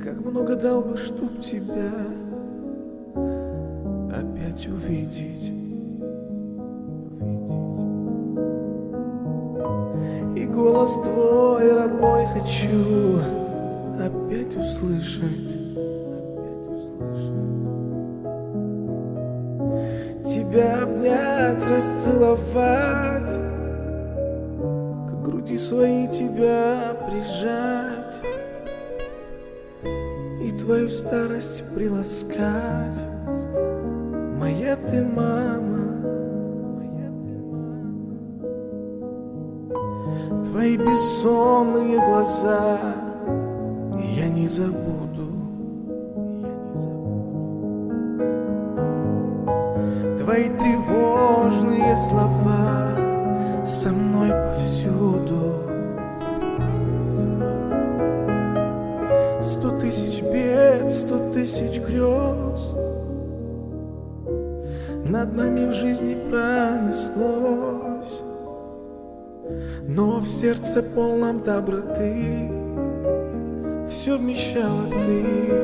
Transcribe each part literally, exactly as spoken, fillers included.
Как много дал бы, чтоб тебя опять увидеть, и голос твой родной хочу опять услышать, опять услышать. Тебя обнять, расцеловать, к груди своей тебя прижать и твою старость приласкать. Моя ты мама, моя ты мама. Твои бессонные глаза я не забуду, я не забуду. Твои тревожные слова со мной повсюду. Сто тысяч бед, сто тысяч грез над нами в жизни пронеслось, но в сердце полном доброты все вмещала ты.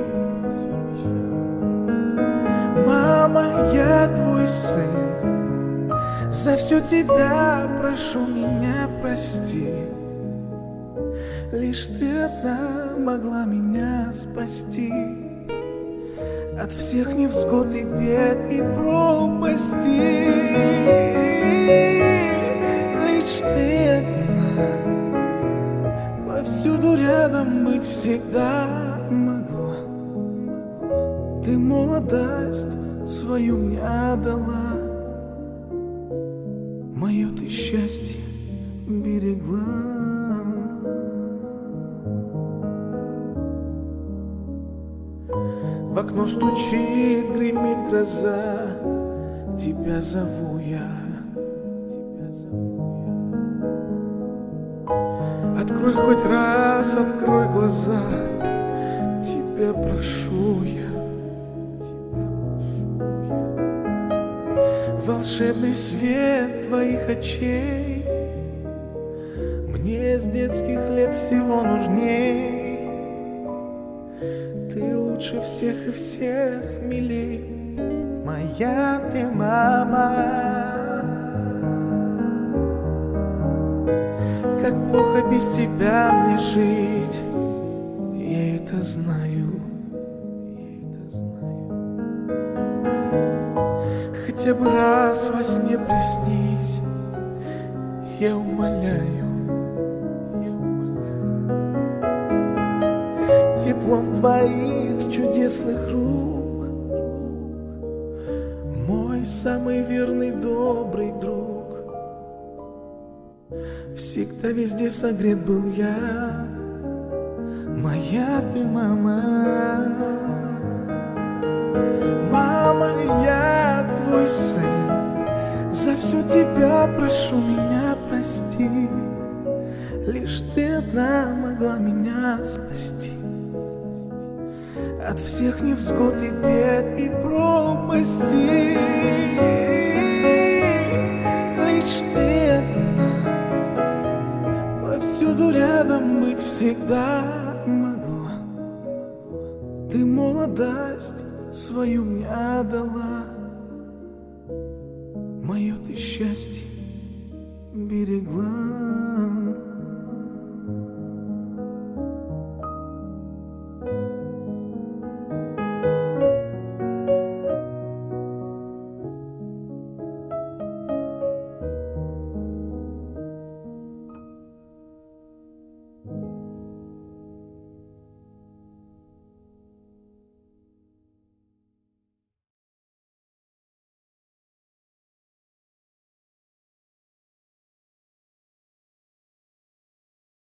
Мама, я твой сын, за все тебя прошу, меня прости. Лишь ты одна могла меня спасти от всех невзгод и бед и пропастей. Лишь ты одна повсюду рядом быть всегда могла. Ты молодость свою мне отдала, мое ты счастье берегла. В окно стучит, гремит гроза, тебя зову я, тебя зову я. Открой хоть раз, открой глаза, тебя прошу я, тебя прошу я. Волшебный свет твоих очей мне с детских лет всего нужней. Ты лучше всех и всех милей, моя ты мама. Как плохо без тебя мне жить, я это знаю, я это знаю. Хотя бы раз во сне приснись, я умоляю. Теплом твоих чудесных рук, мой самый верный добрый друг, всегда везде согрет был я, моя ты мама. Мама, я твой сын, за все тебя прошу, меня прости. Лишь ты одна могла меня спасти от всех невзгод и бед и пропастей. Лишь ты одна повсюду рядом быть всегда могла. Ты молодость свою мне отдала, мое ты счастье берегла.